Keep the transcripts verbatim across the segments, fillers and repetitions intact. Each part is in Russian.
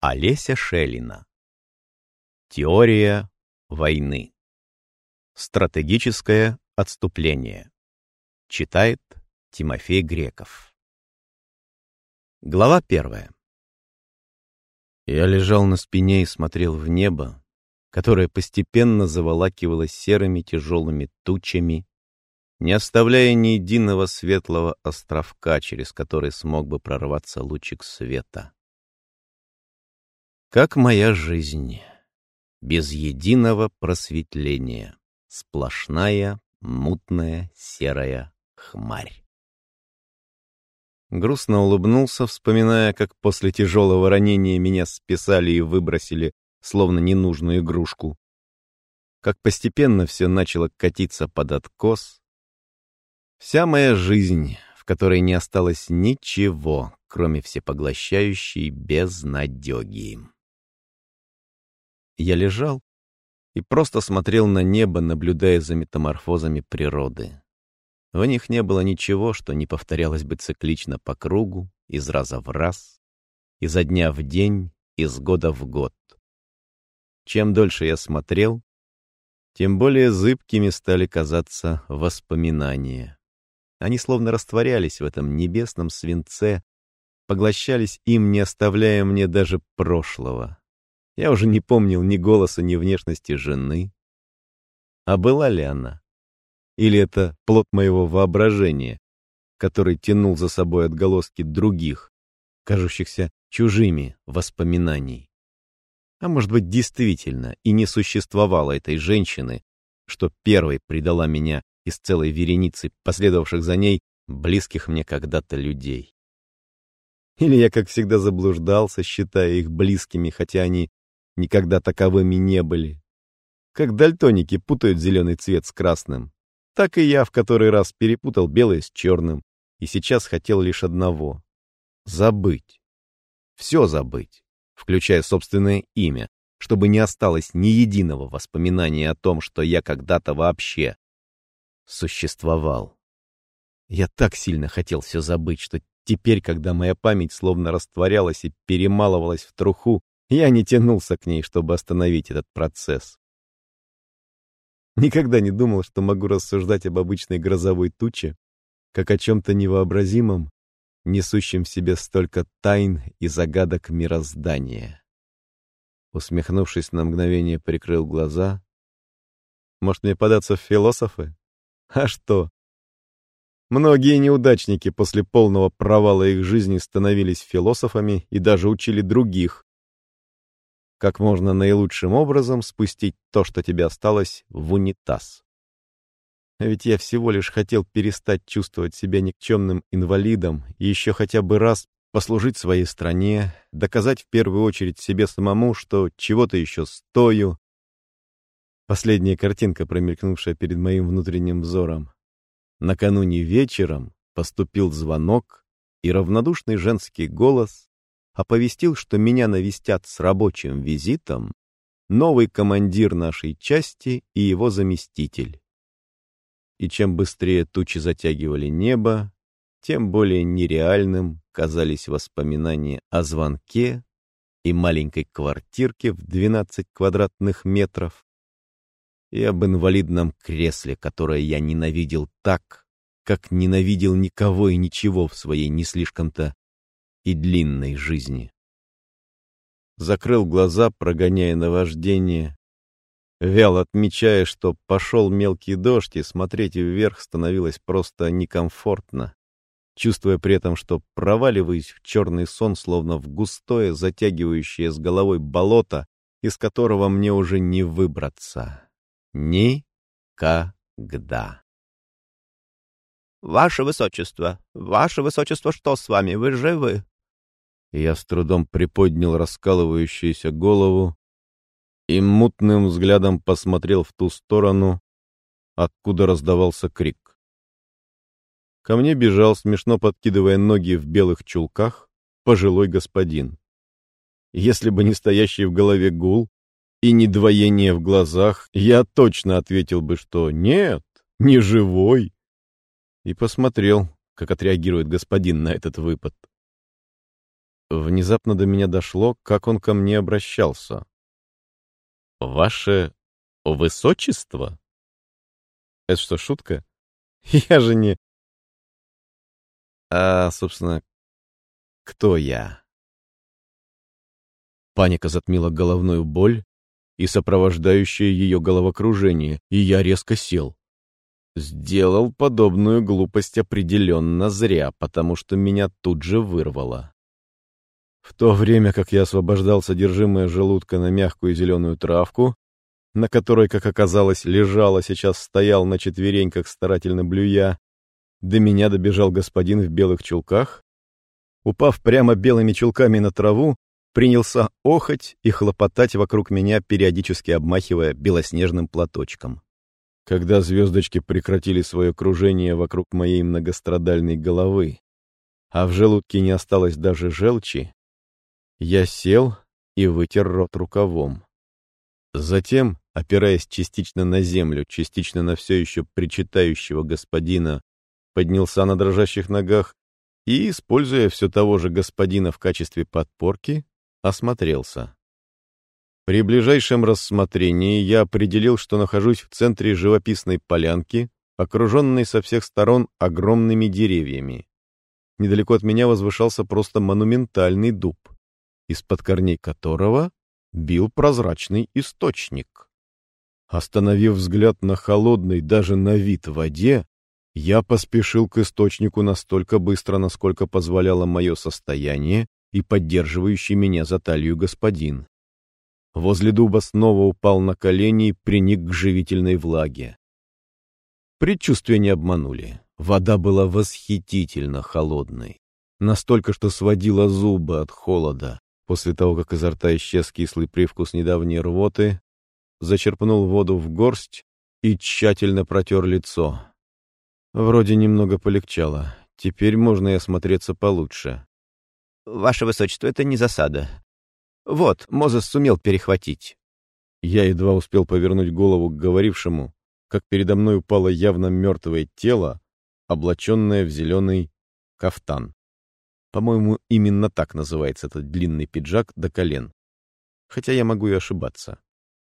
Олеся Шелина. Теория войны. Стратегическое отступление. Читает Тимофей Греков. Глава первая. Я лежал на спине и смотрел в небо, которое постепенно заволакивалось серыми тяжелыми тучами, не оставляя ни единого светлого островка, через который смог бы прорваться лучик света. Как моя жизнь, без единого просветления, сплошная, мутная, серая хмарь. Грустно улыбнулся, вспоминая, как после тяжелого ранения меня списали и выбросили, словно ненужную игрушку. Как постепенно все начало катиться под откос. Вся моя жизнь, в которой не осталось ничего, кроме всепоглощающей безнадёги. Я лежал и просто смотрел на небо, наблюдая за метаморфозами природы. В них не было ничего, что не повторялось бы циклично по кругу, из раза в раз, изо дня в день, из года в год. Чем дольше я смотрел, тем более зыбкими стали казаться воспоминания. Они словно растворялись в этом небесном свинце, поглощались им, не оставляя мне даже прошлого. Я уже не помнил ни голоса, ни внешности жены. А была ли она? Или это плод моего воображения, который тянул за собой отголоски других, кажущихся чужими воспоминаний? А может быть, действительно и не существовало этой женщины, что первой предала меня из целой вереницы последовавших за ней близких мне когда-то людей? Или я, как всегда, заблуждался, считая их близкими, хотя они никогда таковыми не были? Как дальтоники путают зеленый цвет с красным, так и я в который раз перепутал белое с черным и сейчас хотел лишь одного — забыть. Все забыть, включая собственное имя, чтобы не осталось ни единого воспоминания о том, что я когда-то вообще существовал. Я так сильно хотел все забыть, что теперь, когда моя память словно растворялась и перемалывалась в труху, я не тянулся к ней, чтобы остановить этот процесс. Никогда не думал, что могу рассуждать об обычной грозовой туче, как о чем-то невообразимом, несущем в себе столько тайн и загадок мироздания. Усмехнувшись, на мгновение прикрыл глаза. Может, мне податься в философы? А что? Многие неудачники после полного провала их жизни становились философами и даже учили других, как можно наилучшим образом спустить то, что тебе осталось, в унитаз. А ведь я всего лишь хотел перестать чувствовать себя никчемным инвалидом и еще хотя бы раз послужить своей стране, доказать в первую очередь себе самому, что чего-то еще стою. Последняя картинка, промелькнувшая перед моим внутренним взором. Накануне вечером поступил звонок, и равнодушный женский голос оповестил, что меня навестят с рабочим визитом новый командир нашей части и его заместитель. И чем быстрее тучи затягивали небо, тем более нереальным казались воспоминания о звонке и маленькой квартирке в двенадцать квадратных метров, и об инвалидном кресле, которое я ненавидел так, как ненавидел никого и ничего в своей не слишком-то и длинной жизни. Закрыл глаза, прогоняя наваждение, вяло отмечая, что пошел мелкий дождь, и смотреть вверх становилось просто некомфортно, чувствуя при этом, что проваливаюсь в черный сон, словно в густое, затягивающее с головой болото, из которого мне уже не выбраться. Никогда. «Ваше Высочество! Ваше Высочество, что с вами? Вы живы?» Я с трудом приподнял раскалывающуюся голову и мутным взглядом посмотрел в ту сторону, откуда раздавался крик. Ко мне бежал, смешно подкидывая ноги в белых чулках, пожилой господин. Если бы не стоящий в голове гул и не двоение в глазах, я точно ответил бы, что нет, не живой. И посмотрел, как отреагирует господин на этот выпад. Внезапно до меня дошло, как он ко мне обращался. «Ваше высочество?» Это что, шутка? Я же не... А, собственно, кто я? Паника затмила головную боль и сопровождающее ее головокружение, и я резко сел. Сделал подобную глупость определенно зря, потому что меня тут же вырвало. В то время как я освобождал содержимое желудка на мягкую зеленую травку, на которой, как оказалось, лежал, а сейчас стоял на четвереньках, старательно блюя, до меня добежал господин в белых чулках. Упав прямо белыми чулками на траву, принялся охать и хлопотать вокруг меня, периодически обмахивая белоснежным платочком. Когда звездочки прекратили свое кружение вокруг моей многострадальной головы, а в желудке не осталось даже желчи, я сел и вытер рот рукавом. Затем, опираясь частично на землю, частично на все еще причитающего господина, поднялся на дрожащих ногах и, используя все того же господина в качестве подпорки, осмотрелся. При ближайшем рассмотрении я определил, что нахожусь в центре живописной полянки, окруженной со всех сторон огромными деревьями. Недалеко от меня возвышался просто монументальный дуб, из-под корней которого бил прозрачный источник. Остановив взгляд на холодной даже на вид воде, я поспешил к источнику настолько быстро, насколько позволяло мое состояние и поддерживающий меня за талию господин. Возле дуба снова упал на колени и приник к живительной влаге. Предчувствия не обманули. Вода была восхитительно холодной. Настолько, что сводила зубы от холода. После того, как изо рта исчез кислый привкус недавней рвоты, зачерпнул воду в горсть и тщательно протер лицо. Вроде немного полегчало. Теперь можно и осмотреться получше. «Ваше высочество, это не засада. Вот, Мозес сумел перехватить». Я едва успел повернуть голову к говорившему, как передо мной упало явно мертвое тело, облаченное в зеленый кафтан. По-моему, именно так называется этот длинный пиджак до колен. Хотя я могу и ошибаться.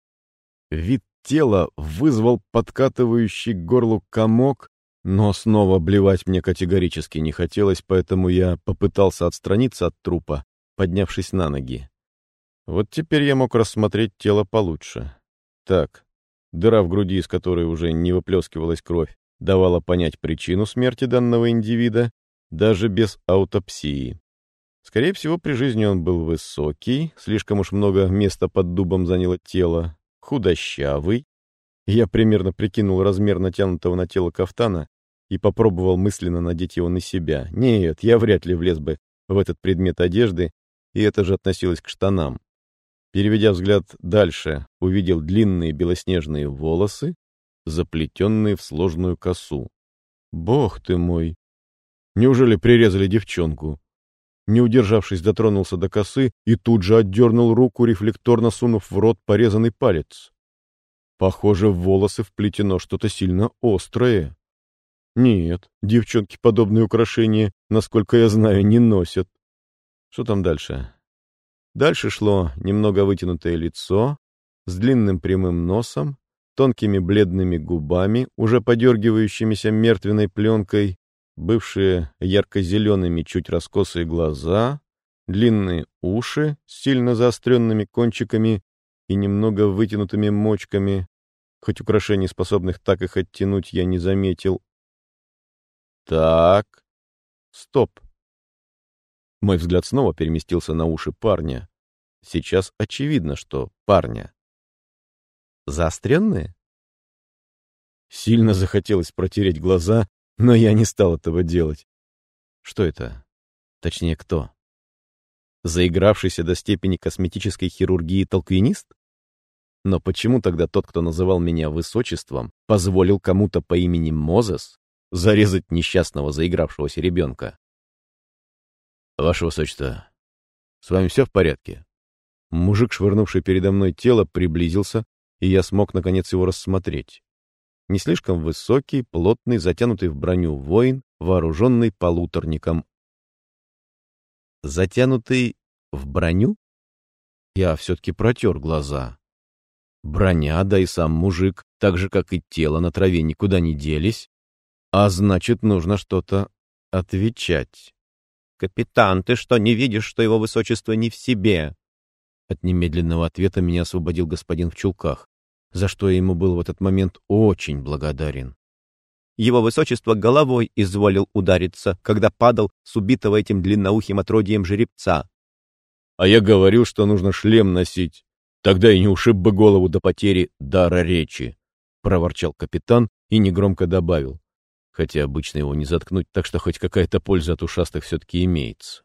Вид тела вызвал подкатывающий к горлу комок, но снова блевать мне категорически не хотелось, поэтому я попытался отстраниться от трупа, поднявшись на ноги. Вот теперь я мог рассмотреть тело получше. Так, дыра в груди, из которой уже не выплескивалась кровь, давала понять причину смерти данного индивида, даже без аутопсии. Скорее всего, при жизни он был высокий, слишком уж много места под дубом заняло тело, худощавый. Я примерно прикинул размер натянутого на тело кафтана и попробовал мысленно надеть его на себя. Нет, я вряд ли влез бы в этот предмет одежды, и это же относилось к штанам. Переведя взгляд дальше, увидел длинные белоснежные волосы, заплетенные в сложную косу. Бог ты мой! Неужели прирезали девчонку? Не удержавшись, дотронулся до косы и тут же отдернул руку, рефлекторно сунув в рот порезанный палец. Похоже, в волосы вплетено что-то сильно острое. Нет, девчонки подобные украшения, насколько я знаю, не носят. Что там дальше? Дальше шло немного вытянутое лицо, с длинным прямым носом, тонкими бледными губами, уже подергивающимися мертвенной пленкой, бывшие ярко-зелеными чуть раскосые глаза, длинные уши с сильно заостренными кончиками и немного вытянутыми мочками, хоть украшений, способных так их оттянуть, я не заметил. Так, стоп. Мой взгляд снова переместился на уши парня. Сейчас очевидно, что парня. Заостренные? Сильно захотелось протереть глаза, но я не стал этого делать. Что это? Точнее, кто? Заигравшийся до степени косметической хирургии толквинист? Но почему тогда тот, кто называл меня высочеством, позволил кому-то по имени Мозес зарезать несчастного заигравшегося ребенка? Ваше высочество, с вами все в порядке? Мужик, швырнувший передо мной тело, приблизился, и я смог наконец его рассмотреть. Не слишком высокий, плотный, затянутый в броню воин, вооруженный полуторником. затянутый в броню? Я все-таки протер глаза. Броня, да и сам мужик, так же, как и тело на траве, никуда не делись. А значит, нужно что-то отвечать. «Капитан, ты что, не видишь, что его высочество не в себе?» От немедленного ответа меня освободил господин в чулках, за что я ему был в этот момент очень благодарен. «Его высочество головой изволил удариться, когда падал с убитого этим длинноухим отродьем жеребца». «А я говорил, что нужно шлем носить. Тогда и не ушиб бы голову до потери дара речи», — проворчал капитан и негромко добавил. Хотя обычно его не заткнуть, так что хоть какая-то польза от ушастых все-таки имеется.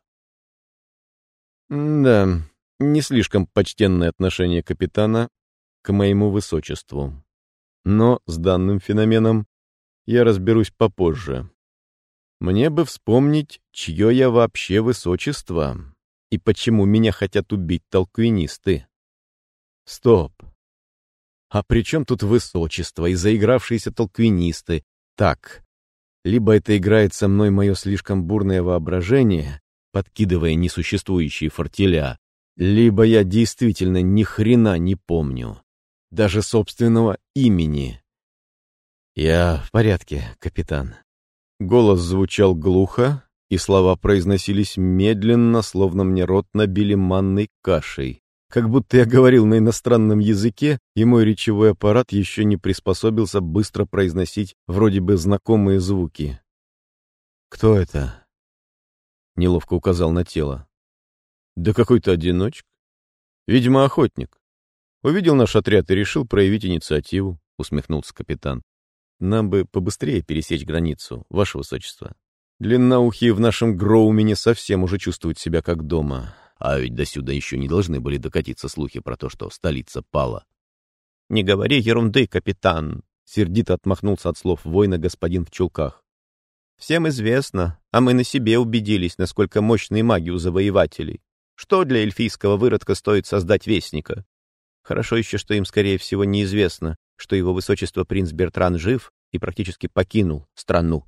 Да, не слишком почтенное отношение капитана к моему высочеству. Но с данным феноменом я разберусь попозже. Мне бы вспомнить, чье я вообще высочество и почему меня хотят убить толквинисты. Стоп. А при чем тут высочество и заигравшиеся толквинисты? Так, либо это играет со мной мое слишком бурное воображение, подкидывая несуществующие фортеля, либо я действительно ни хрена не помню, даже собственного имени. Я в порядке, капитан. Голос звучал глухо, и слова произносились медленно, словно мне рот набили манной кашей. Как будто я говорил на иностранном языке, и мой речевой аппарат еще не приспособился быстро произносить вроде бы знакомые звуки. «Кто это?» — неловко указал на тело. «Да какой-то одиночек. Видимо, охотник. Увидел наш отряд и решил проявить инициативу», — усмехнулся капитан. «Нам бы побыстрее пересечь границу, ваше высочество. Длинноухие в нашем Гроумене совсем уже чувствуют себя как дома». А ведь досюда еще не должны были докатиться слухи про то, что столица пала. «Не говори ерунды, капитан!» — сердито отмахнулся от слов воина господин в чулках. «Всем известно, а мы на себе убедились, насколько мощные маги у завоевателей. Что для эльфийского выродка стоит создать вестника? Хорошо еще, что им, скорее всего, неизвестно, что его высочество принц Бертран жив и практически покинул страну».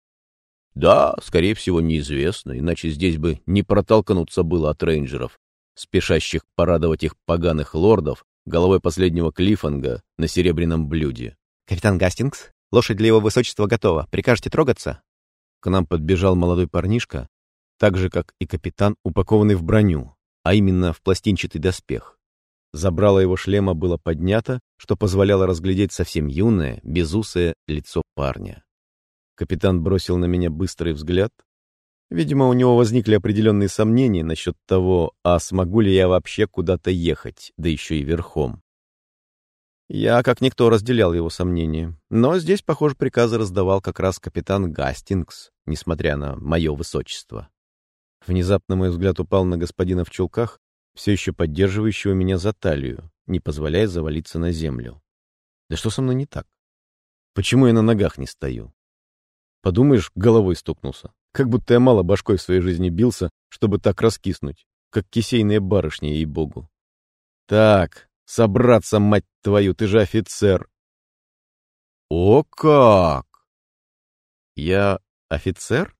Да, скорее всего, неизвестно, иначе здесь бы не протолкнуться было от рейнджеров, спешащих порадовать их поганых лордов головой последнего Клиффанга на серебряном блюде. «Капитан Гастингс, лошадь для его высочества готова. Прикажете трогаться?» К нам подбежал молодой парнишка, так же, как и капитан, упакованный в броню, а именно в пластинчатый доспех. Забрало его шлема было поднято, что позволяло разглядеть совсем юное, безусое лицо парня. Капитан бросил на меня быстрый взгляд. Видимо, у него возникли определенные сомнения насчет того, а смогу ли я вообще куда-то ехать, да еще и верхом. Я, как никто, разделял его сомнения. Но здесь, похоже, приказы раздавал как раз капитан Гастингс, несмотря на мое высочество. Внезапно мой взгляд упал на господина в чулках, все еще поддерживающего меня за талию, не позволяя завалиться на землю. Да что со мной не так? Почему я на ногах не стою? Подумаешь, головой стукнулся. Как будто я мало башкой в своей жизни бился, чтобы так раскиснуть, как кисейная барышня, ей-богу. Так, собраться, мать твою, ты же офицер. О как! Я офицер?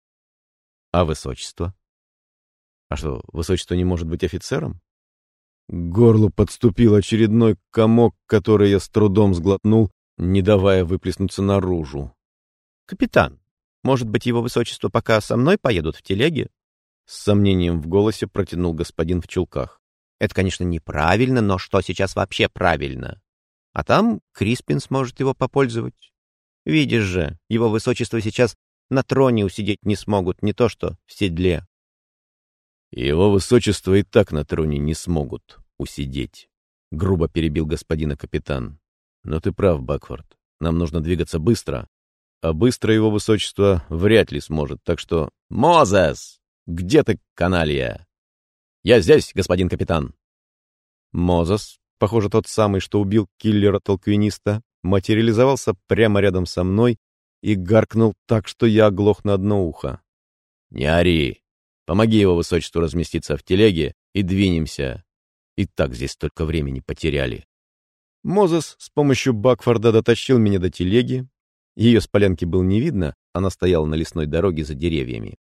А высочество? А что, высочество не может быть офицером? К горлу подступил очередной комок, который я с трудом сглотнул, не давая выплеснуться наружу. «Капитан, может быть, его высочество пока со мной поедут в телеге?» С сомнением в голосе протянул господин в чулках. «Это, конечно, неправильно, но что сейчас вообще правильно? А там Криспин сможет его попользовать. Видишь же, его высочество сейчас на троне усидеть не смогут, не то что в седле». «Его высочество и так на троне не смогут усидеть», — грубо перебил господина капитан. «Но ты прав, Бакфорд, нам нужно двигаться быстро. А быстро его высочество вряд ли сможет, так что... Мозес! Где ты, каналья? Я здесь, господин капитан. Мозес, похоже, тот самый, что убил киллера-толквиниста, материализовался прямо рядом со мной и гаркнул так, что я оглох на одно ухо. Не ори! Помоги его высочеству разместиться в телеге и двинемся. И так здесь столько времени потеряли. Мозес с помощью Бакфорда дотащил меня до телеги. Ее с полянки было не видно, она стояла на лесной дороге за деревьями.